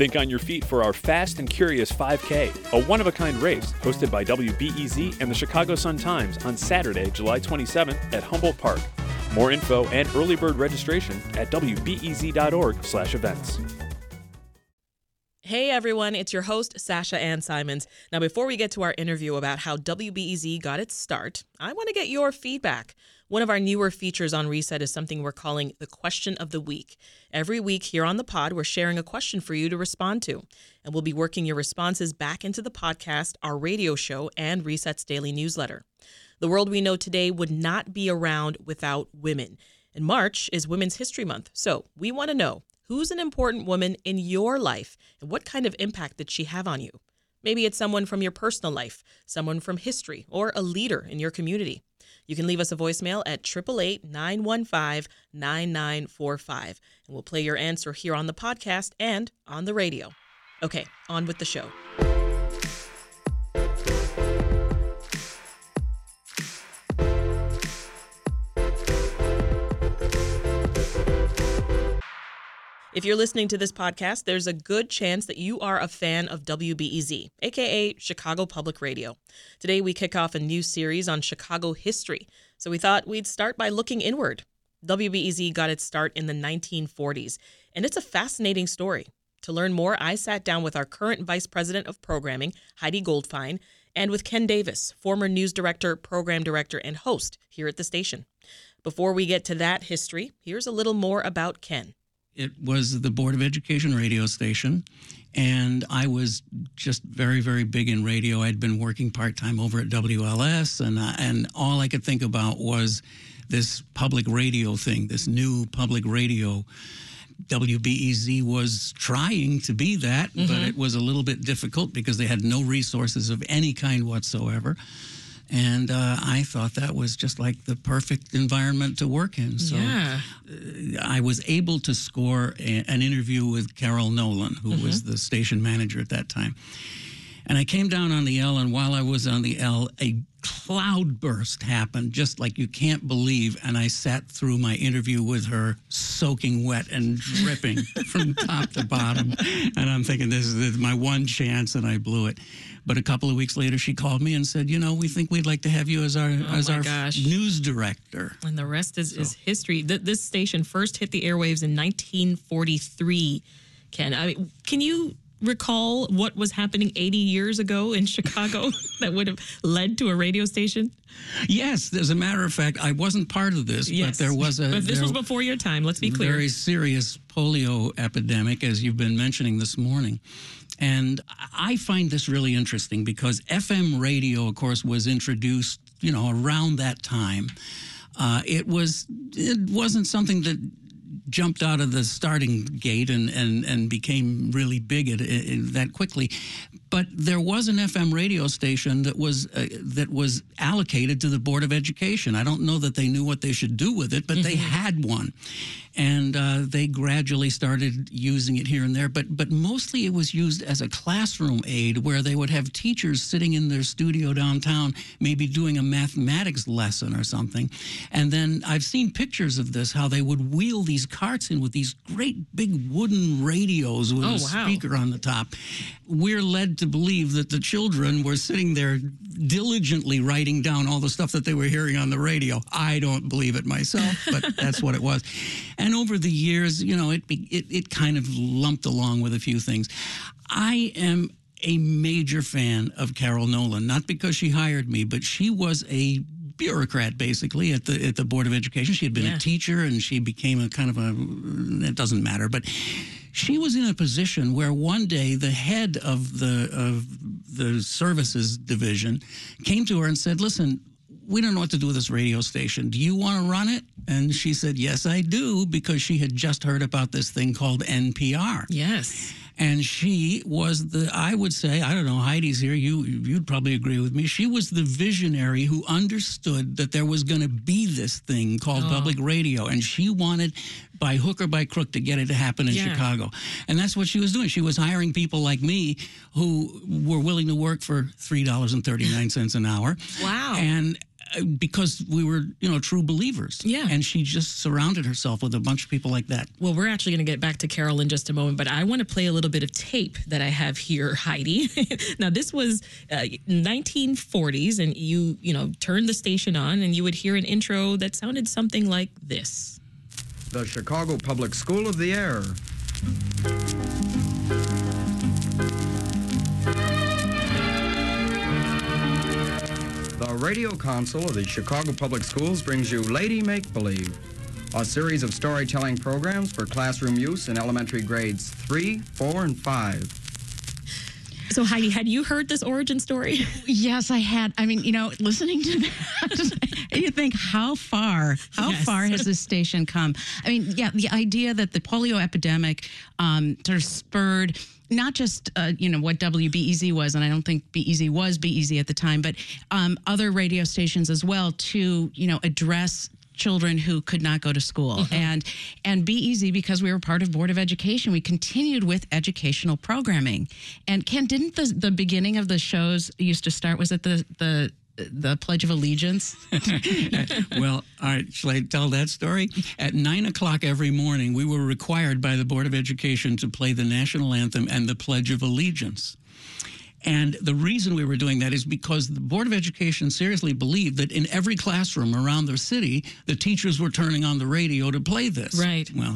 Think on your feet for our Fast and Curious 5K, a one-of-a-kind race hosted by WBEZ and the Chicago Sun-Times on Saturday, July 27th at Humboldt Park. More info and early bird registration at wbez.org/events. Hey everyone, it's your host, Sasha Ann Simons. Now, before we get to our interview about how WBEZ got its start, I want to get your feedback. One of our newer features on Reset is something we're calling the Question of the Week. Every week here on the pod, we're sharing a question for you to respond to. And we'll be working your responses back into the podcast, our radio show, and Reset's daily newsletter. The world we know today would not be around without women. And March is Women's History Month. So we want to know, who's an important woman in your life and what kind of impact did she have on you? Maybe it's someone from your personal life, someone from history, or a leader in your community. You can leave us a voicemail at 888-915-9945, and we'll play your answer here on the podcast and on the radio. Okay, on with the show. If you're listening to this podcast, there's a good chance that you are a fan of WBEZ, aka Chicago Public Radio. Today, we kick off a new series on Chicago history, so we thought we'd start by looking inward. WBEZ got its start in the 1940s, and it's a fascinating story. To learn more, I sat down with our current Vice President of Programming, Heidi Goldfein, and with Ken Davis, former news director, program director, and host here at the station. Before we get to that history, here's a little more about Ken. It was the Board of Education radio station, and I was just very, very big in radio. I'd been working part-time over at WLS, and all I could think about was this public radio thing, this new public radio. WBEZ was trying to be that, but it was a little bit difficult because they had no resources of any kind whatsoever. And I thought that was just like the perfect environment to work in. So I was able to score an interview with Carol Nolan, who was the station manager at that time. And I came down on the L, and while I was on the L, a cloudburst happened, just like you can't believe. And I sat through my interview with her soaking wet and dripping from top to bottom. And I'm thinking, this is my one chance, and I blew it. But a couple of weeks later, she called me and said, we think we'd like to have you as our news director. And the rest is history. This station first hit the airwaves in 1943, Ken. I mean, can you recall what was happening 80 years ago in Chicago that would have led to a radio station? Yes, as a matter of fact, I wasn't part of this, but there was But this was before your time, let's be clear. Very serious polio epidemic, as you've been mentioning this morning. And I find this really interesting because FM radio, of course, was introduced, around that time. It wasn't something that jumped out of the starting gate and became really big that quickly. But there was an FM radio station that was allocated to the Board of Education. I don't know that they knew what they should do with it, but they had one. And they gradually started using it here and there. But mostly it was used as a classroom aid where they would have teachers sitting in their studio downtown, maybe doing a mathematics lesson or something. And then I've seen pictures of this, how they would wheel these carts in with these great big wooden radios with a speaker on the top. We're led to believe that the children were sitting there diligently writing down all the stuff that they were hearing on the radio. I don't believe it myself, but that's what it was. And over the years, it kind of lumped along with a few things. I am a major fan of Carol Nolan, not because she hired me, but she was a bureaucrat, basically, at the Board of Education. She had been a teacher, and she became it doesn't matter, but she was in a position where one day the head of the services division came to her and said, listen, we don't know what to do with this radio station. Do you want to run it? And she said, yes, I do, because she had just heard about this thing called NPR. Yes. And she was I would say, I don't know, Heidi's here, you'd probably agree with me. She was the visionary who understood that there was going to be this thing called public radio. And she wanted, by hook or by crook, to get it to happen in Chicago. And that's what she was doing. She was hiring people like me who were willing to work for $3.39 an hour. Wow. And because we were, true believers. Yeah. And she just surrounded herself with a bunch of people like that. Well, we're actually going to get back to Carol in just a moment, but I want to play a little bit of tape that I have here, Heidi. Now, this was 1940s, and you turned the station on, and you would hear an intro that sounded something like this. The Chicago Public School of the Air. The radio console of the Chicago Public Schools brings you Lady Make-Believe, a series of storytelling programs for classroom use in elementary grades 3, 4, and 5. So, Heidi, had you heard this origin story? Yes, I had. I mean, listening to that, you think, how far has this station come? I mean, yeah, the idea that the polio epidemic sort of spurred not just, what WBEZ was, and I don't think BEZ was BEZ at the time, but other radio stations as well to, address children who could not go to school. Mm-hmm. And BEZ, because we were part of Board of Education, we continued with educational programming. And Ken, didn't the beginning of the shows used to start, was it the Pledge of Allegiance? Well, all right, shall I tell that story? At 9 o'clock every morning, we were required by the Board of Education to play the national anthem and the Pledge of Allegiance. And the reason we were doing that is because the Board of Education seriously believed that in every classroom around the city, the teachers were turning on the radio to play this. Right. Well,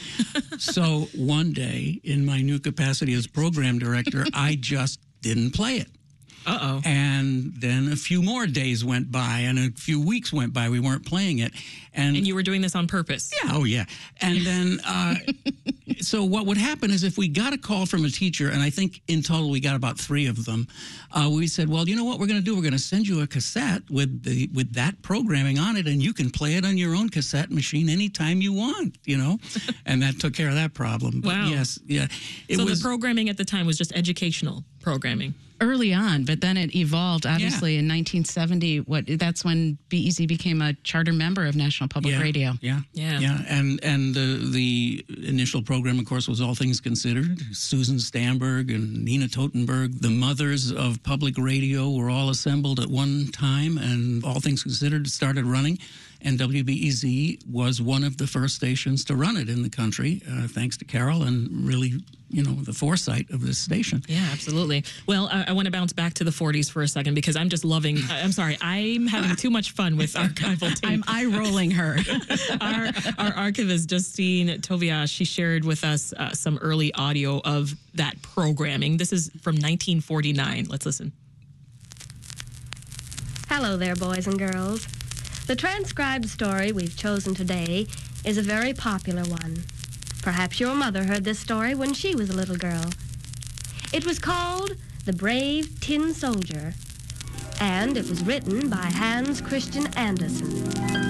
So one day, in my new capacity as program director, I just didn't play it. Uh-oh. And then a few more days went by and a few weeks went by. We weren't playing it. And you were doing this on purpose? Yeah, oh yeah. And then, so what would happen is if we got a call from a teacher, and I think in total we got about 3 of them, we said, well, you know what we're going to do? We're going to send you a cassette with that programming on it, and you can play it on your own cassette machine anytime you want, And that took care of that problem. But wow. Yes, yeah. So the programming at the time was just educational programming? Early on, but then it evolved, obviously, in 1970. That's when BEZ became a charter member of National Public Radio. Yeah. And the initial program, of course, was All Things Considered. Susan Stamberg and Nina Totenberg, the mothers of public radio, were all assembled at one time, and All Things Considered started running. And WBEZ was one of the first stations to run it in the country, thanks to Carol and really, the foresight of this station. Yeah, absolutely. Well, I want to bounce back to the 40s for a second because I'm just loving, I'm sorry, I'm having too much fun with archival tape. I'm eye-rolling her. Our archivist, Justine Toviash, she shared with us some early audio of that programming. This is from 1949. Let's listen. Hello there, boys and girls. The transcribed story we've chosen today is a very popular one. Perhaps your mother heard this story when she was a little girl. It was called The Brave Tin Soldier, and it was written by Hans Christian Andersen.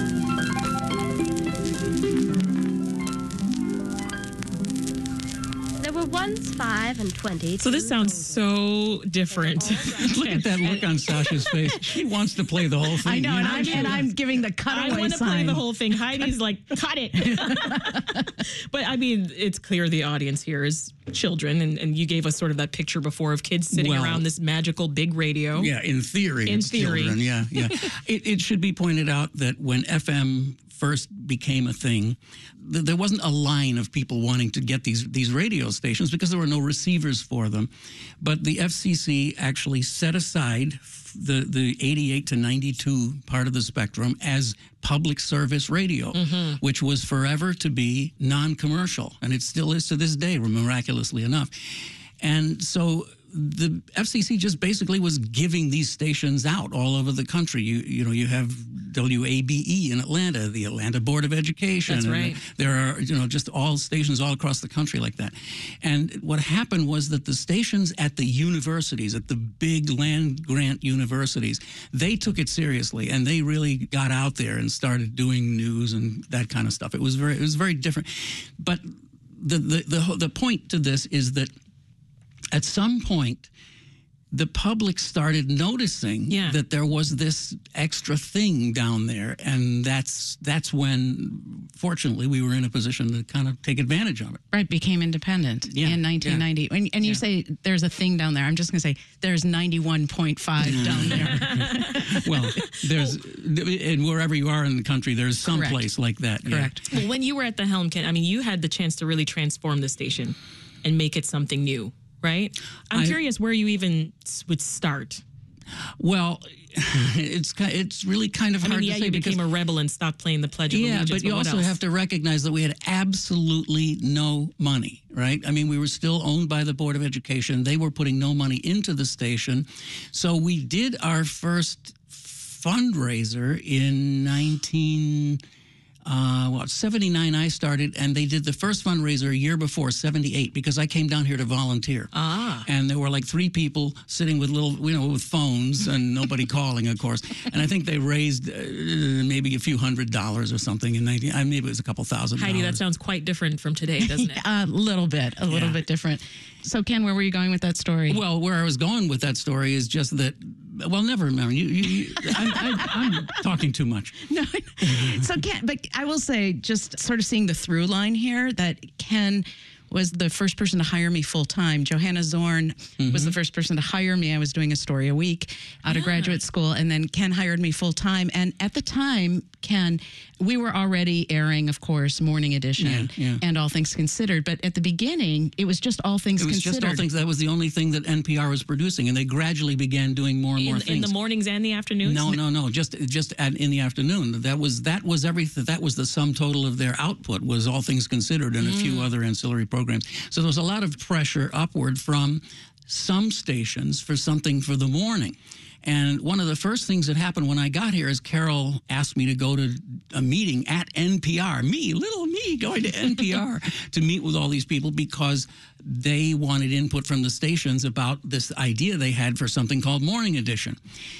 There were once 5 and 20. So this sounds so different. Look at that look on Sasha's face. She wants to play the whole thing. I know, and I'm giving the cutaway sign. I want to play the whole thing. Heidi's like, cut it. But I mean, it's clear the audience here is children, and you gave us sort of that picture before of kids sitting around this magical big radio. Yeah, in theory. In theory. Children. Yeah. It should be pointed out that when FM first became a thing, there wasn't a line of people wanting to get these radio stations because there were no receivers for them. But the FCC actually set aside the 88 to 92 part of the spectrum as public service radio, which was forever to be non-commercial. And it still is to this day, miraculously enough. And so the FCC just basically was giving these stations out all over the country. You have WABE in Atlanta, the Atlanta Board of Education. That's right. There are, just all stations all across the country like that. And what happened was that the stations at the universities, at the big land grant universities, they took it seriously and they really got out there and started doing news and that kind of stuff. It was very different. But the point to this is that at some point, the public started noticing that there was this extra thing down there, and that's when, fortunately, we were in a position to kind of take advantage of it. Right, became independent in 1990. Yeah. And you say there's a thing down there. I'm just going to say there's 91.5 down there. Well, and wherever you are in the country, there's some place like that. Correct. Yeah. Well, when you were at the helm, Ken, I mean, you had the chance to really transform the station and make it something new. Right? I'm curious where you even would start. Well, it's really kind of hard to say. You became a rebel and stopped playing the Pledge of Allegiance. Yeah, but you also have to recognize that we had absolutely no money, right? I mean, we were still owned by the Board of Education. They were putting no money into the station. So we did our first fundraiser in 79 I started, and they did the first fundraiser a year before, 78, because I came down here to volunteer. And there were like 3 people sitting with with phones and nobody calling, of course. And I think they raised maybe a few $100 or something in 19. Maybe it was a couple $1,000. Heidi, that sounds quite different from today, doesn't it? A little bit different. So, Ken, where were you going with that story? Well, where I was going with that story is just that. Well, never remember. I'm talking too much. No. So, Ken, but I will say, just sort of seeing the through line here, that Ken was the first person to hire me full time. Johanna Zorn was the first person to hire me. I was doing a story a week out of graduate school, and then Ken hired me full time. And at the time, Ken, we were already airing, of course, Morning Edition and All Things Considered. But at the beginning, it was just All Things Considered. It was just All Things. That was the only thing that NPR was producing, and they gradually began doing more and more things. In the mornings and the afternoons? No. Just in the afternoon. That was everything. That was the sum total of their output. Was All Things Considered and a few other ancillary programs. So there was a lot of pressure upward from some stations for something for the morning. And one of the first things that happened when I got here is Carol asked me to go to a meeting at NPR. Little me, going to NPR to meet with all these people because they wanted input from the stations about this idea they had for something called Morning Edition.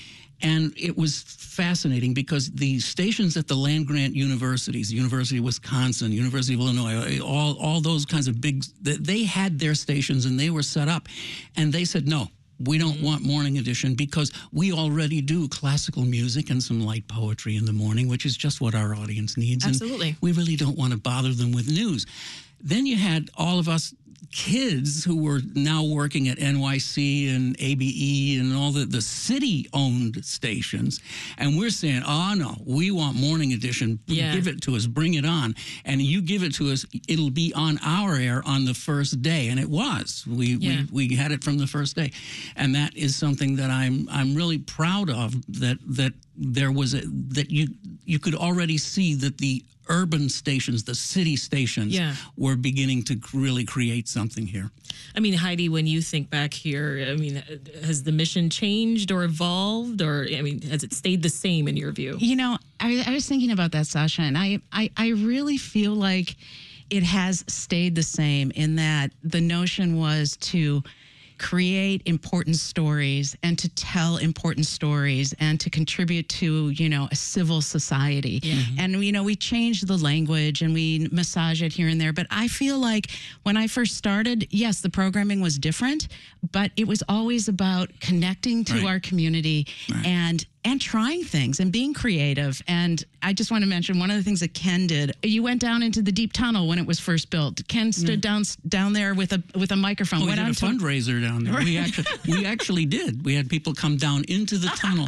And it was fascinating because the stations at the land-grant universities, University of Wisconsin, University of Illinois, all those kinds of big, they had their stations and they were set up. And they said, no, we don't want Morning Edition because we already do classical music and some light poetry in the morning, which is just what our audience needs. Absolutely. And we really don't want to bother them with news. Then you had all of us kids who were now working at NYC and ABE and all the city-owned stations, and we're saying, oh, no, we want Morning Edition. Give it to us. Bring it on. And you give it to us, it'll be on our air on the first day. And it was. We had it from the first day. And that is something that I'm really proud of, that there was that you could already see that the urban stations, the city stations, were beginning to really create something here. I mean, Heidi, when you think back here, I mean, has the mission changed or evolved, or I mean, has it stayed the same in your view? You know, I was thinking about that, Sasha, and I really feel like it has stayed the same in that the notion was to create important stories and to tell important stories and to contribute to, a civil society. And, we changed the language and we massage it here and there. But I feel like when I first started, yes, the programming was different, but it was always about connecting to our community and trying things and being creative. And I just want to mention one of the things that Ken did. You went down into the deep tunnel when it was first built. Ken stood down there with a microphone. We did a fundraiser down there. We actually did. We had people come down into the tunnel,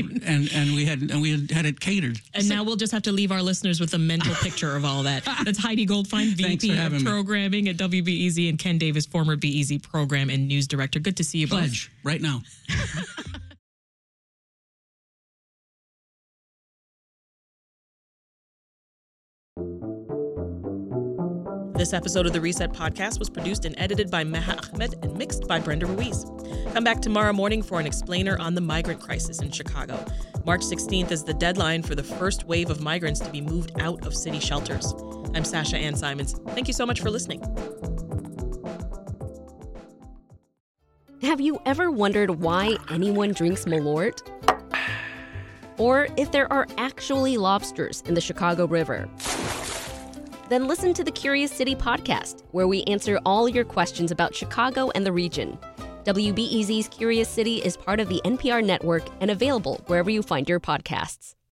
and we had it catered. And now we'll just have to leave our listeners with a mental picture of all that. That's Heidi Goldfein, VP of Programming at WBEZ, and Ken Davis, former BEZ Program and News Director. Good to see you both. Pledge right now. This episode of the Reset Podcast was produced and edited by Meha Ahmed and mixed by Brenda Ruiz. Come back tomorrow morning for an explainer on the migrant crisis in Chicago. March 16th is the deadline for the first wave of migrants to be moved out of city shelters. I'm Sasha Ann Simons. Thank you so much for listening. Have you ever wondered why anyone drinks Malort? Or if there are actually lobsters in the Chicago River? Then listen to the Curious City podcast, where we answer all your questions about Chicago and the region. WBEZ's Curious City is part of the NPR network and available wherever you find your podcasts.